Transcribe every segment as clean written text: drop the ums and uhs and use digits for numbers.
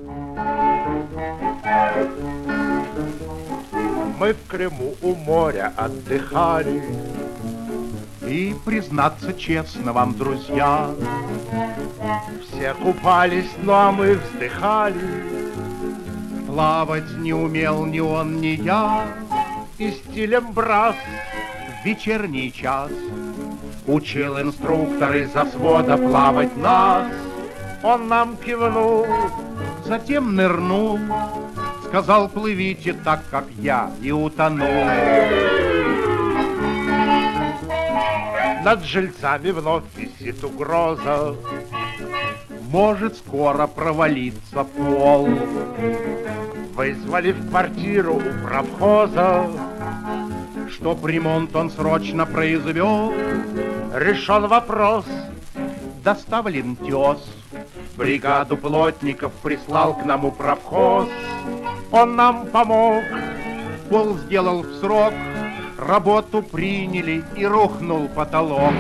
Мы в Крыму у моря отдыхали. И, признаться честно вам, друзья, все купались, ну а мы вздыхали. Плавать не умел ни он, ни я, И стилем брас в вечерний час учил инструктор из-за свода плавать нас. он нам кивнул, Затем нырнул, сказал: плывите так, как я, и утонул. над жильцами вновь висит угроза. Может скоро провалиться пол. Вызвали в квартиру у правхоза, Чтоб ремонт он срочно произвел, решен вопрос. доставлен тез. Бригаду плотников прислал к нам управхоз. Он нам помог, Пол сделал в срок, работу приняли, и рухнул потолок.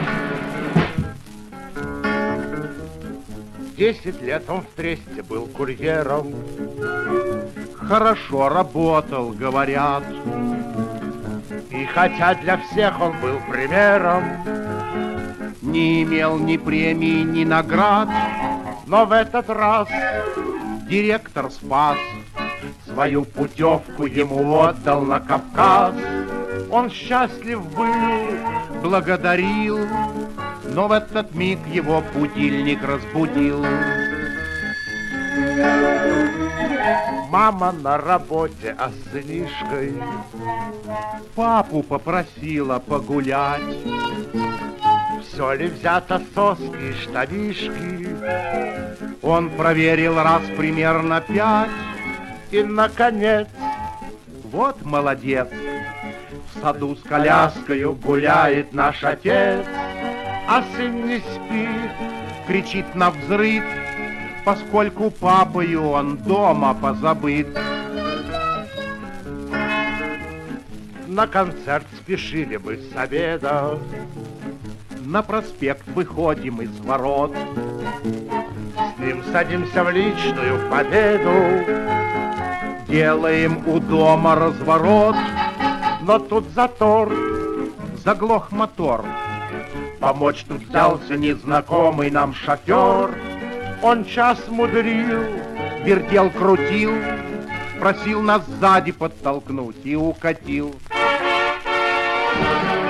10 лет он в Тресте был курьером. Хорошо работал, говорят. И хотя для всех он был примером, Не имел ни премии, ни наград, но в этот раз директор спас. Свою путевку ему отдал на Кавказ. он счастлив был. Благодарил, но в этот миг его будильник разбудил. Мама на работе, а с сынишкой Папу попросила погулять. все ли взято, соски и штанишки. Он проверил раз примерно 5. И, наконец, Вот молодец. В саду с коляскою гуляет наш отец. а сын не спит. Кричит на взрыв, поскольку папою он дома позабыт. На концерт спешили мы с обеда. На проспект выходим из ворот. С ним садимся в личную победу. Делаем у дома разворот. Но тут затор. Заглох мотор. Помочь тут взялся незнакомый нам шофер. Он час мудрил, Вертел, крутил, просил нас сзади подтолкнуть и укатил.